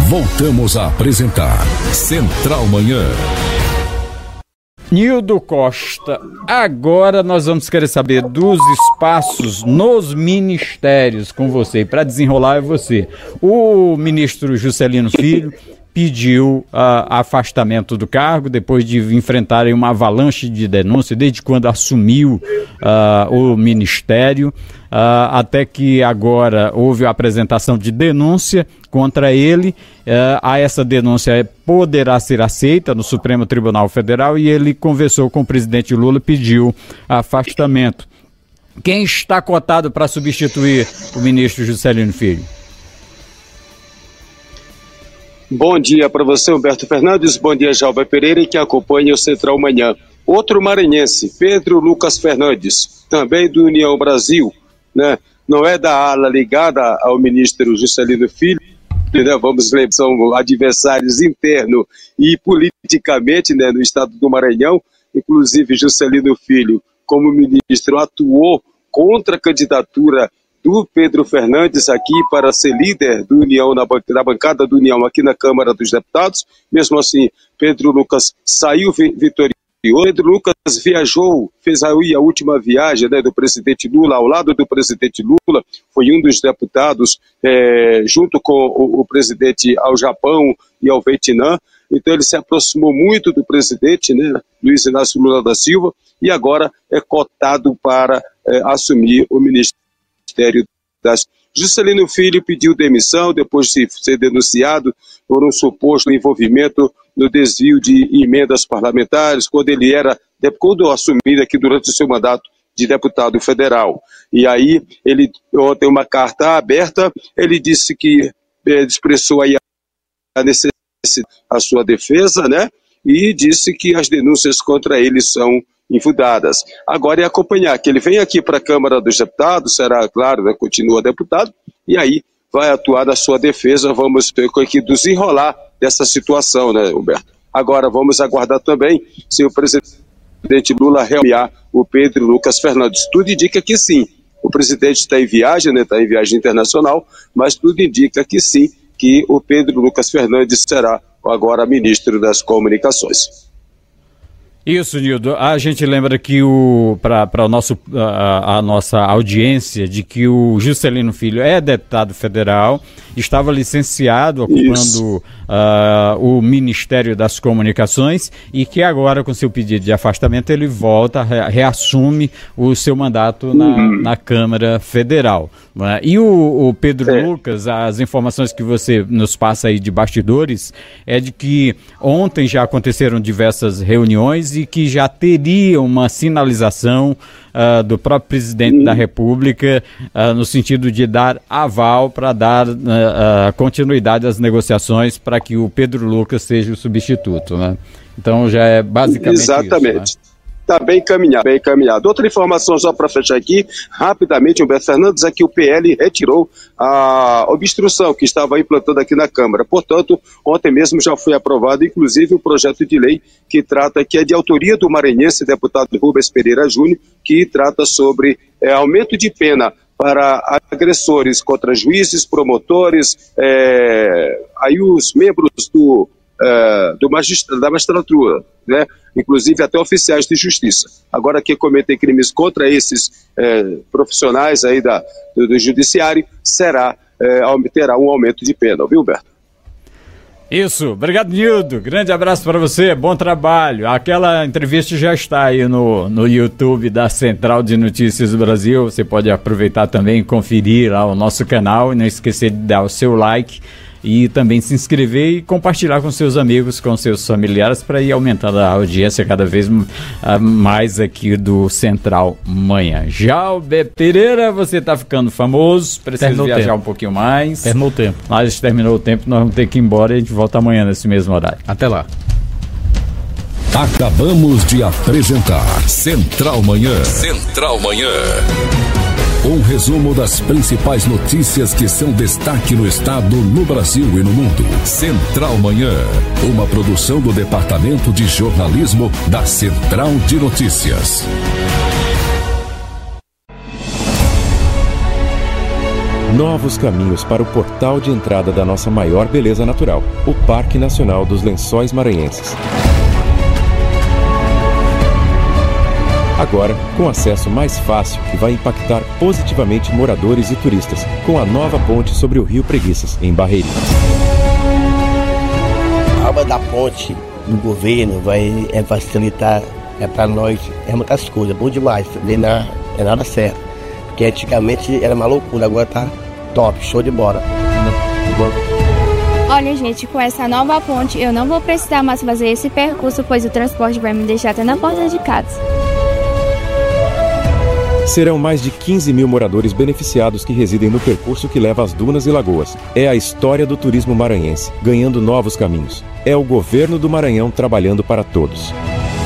Voltamos a apresentar Central Manhã. Nildo Costa, agora nós vamos querer saber dos espaços nos ministérios com você. Para desenrolar é você. O ministro Juscelino Filho pediu afastamento do cargo depois de enfrentarem uma avalanche de denúncias desde quando assumiu o ministério, até que agora houve a apresentação de denúncia contra ele. Essa denúncia poderá ser aceita no Supremo Tribunal Federal e ele conversou com o presidente Lula e pediu afastamento. Quem está cotado para substituir o ministro Juscelino Filho? Bom dia para você, Humberto Fernandes. Bom dia, Jalba Pereira, e que acompanha o Central Manhã. Outro maranhense, Pedro Lucas Fernandes, também do União Brasil, né? Não é da ala ligada ao ministro Juscelino Filho, né? Vamos lembrar, são adversários internos e politicamente, né, no estado do Maranhão. Inclusive, Juscelino Filho, como ministro, atuou contra a candidatura do Pedro Fernandes aqui para ser líder do União, na bancada do União aqui na Câmara dos Deputados. Mesmo assim, Pedro Lucas saiu vitorioso. Pedro Lucas viajou, fez aí a última viagem, né, do presidente Lula, ao lado do presidente Lula, foi um dos deputados, junto com o presidente, ao Japão e ao Vietnã. Então ele se aproximou muito do presidente, né, Luiz Inácio Lula da Silva, e agora é cotado para assumir o Ministério das... Juscelino Filho pediu demissão depois de ser denunciado por um suposto envolvimento no desvio de emendas parlamentares, quando assumiu aqui durante o seu mandato de deputado federal. E aí, ele ontem, uma carta aberta, ele disse que expressou aí a necessidade a sua defesa, né? E disse que as denúncias contra ele são infundadas. Agora é acompanhar, que ele vem aqui para a Câmara dos Deputados, será, claro, né, continua deputado, e aí vai atuar na sua defesa. Vamos ver aqui desenrolar dessa situação, né, Humberto? Agora vamos aguardar também se o presidente Lula realmente o Pedro Lucas Fernandes. Tudo indica que sim. O presidente está em viagem, né, está em viagem internacional, mas tudo indica que sim, que o Pedro Lucas Fernandes será agora ministro das Comunicações. Isso, Nildo. A gente lembra que para a nossa audiência de que o Juscelino Filho é deputado federal, estava licenciado, ocupando o Ministério das Comunicações, e que agora, com seu pedido de afastamento, ele volta, reassume o seu mandato na Câmara Federal. Né? E o Pedro Lucas, as informações que você nos passa aí de bastidores, é de que ontem já aconteceram diversas reuniões e que já teria uma sinalização do próprio presidente da República no sentido de dar aval para dar continuidade às negociações para que o Pedro Lucas seja o substituto, né? Então já é basicamente exatamente isso, né? Está bem encaminhado, bem encaminhado. Outra informação só para fechar aqui, rapidamente, Humberto Fernandes, é que o PL retirou a obstrução que estava implantando aqui na Câmara. Portanto, ontem mesmo já foi aprovado, inclusive, um projeto de lei que é de autoria do maranhense, deputado Rubens Pereira Júnior, que trata sobre aumento de pena para agressores contra juízes, promotores, aí os membros da magistratura, né? Inclusive até oficiais de justiça. Agora, quem cometer crimes contra esses profissionais aí do judiciário terá um aumento de pena, viu, Humberto? Isso, obrigado, Nildo, grande abraço para você, bom trabalho. Aquela entrevista já está aí no YouTube da Central de Notícias do Brasil, você pode aproveitar também e conferir lá o nosso canal e não esquecer de dar o seu like e também se inscrever e compartilhar com seus amigos, com seus familiares, para ir aumentando a audiência cada vez mais aqui do Central Manhã. Jalbe Pereira, você está ficando famoso, precisa viajar um pouquinho mais. Terminou o tempo. Mas terminou o tempo, nós vamos ter que ir embora e a gente volta amanhã nesse mesmo horário. Até lá. Acabamos de apresentar Central Manhã. Central Manhã. Um resumo das principais notícias que são destaque no estado, no Brasil e no mundo. Central Manhã, uma produção do Departamento de Jornalismo da Central de Notícias. Novos caminhos para o portal de entrada da nossa maior beleza natural, o Parque Nacional dos Lençóis Maranhenses. Agora, com acesso mais fácil que vai impactar positivamente moradores e turistas, com a nova ponte sobre o Rio Preguiças, em Barreirinhas. A obra da ponte do governo vai facilitar para nós, muitas coisas, bom demais, é nada certo. Porque antigamente era uma loucura, agora tá top, show de bola. Olha, gente, com essa nova ponte eu não vou precisar mais fazer esse percurso, pois o transporte vai me deixar até na porta de casa. Serão mais de 15 mil moradores beneficiados que residem no percurso que leva às dunas e lagoas. É a história do turismo maranhense, ganhando novos caminhos. É o governo do Maranhão trabalhando para todos.